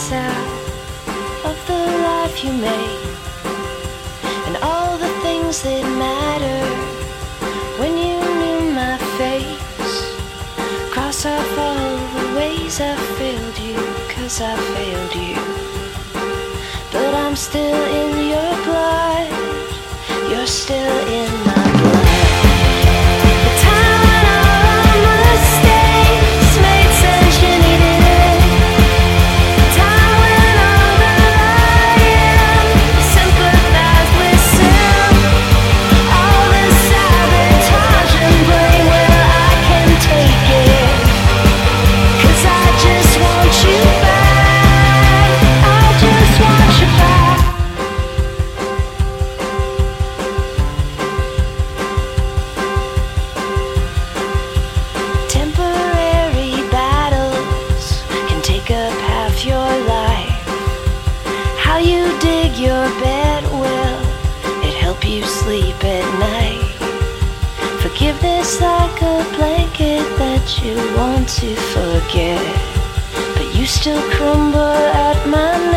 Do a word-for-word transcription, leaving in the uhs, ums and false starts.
minutes out of the life you made, and all the things that matter when you knew my face. Cross off all the ways I failed you, 'cause I failed you. But I'm still in your blood, you're still in my blood. The time when all our mistakes made sense, you needed it. The time when all the lying sympathized with sin. All the sabotage and blame, well, I can take it, 'cause I just want you back. I just want you back. Temporary battles can take up half your life. How you dig your bed, will it help you sleep at night? Forgiveness like a blanket that you want to forget, but you still crumble at my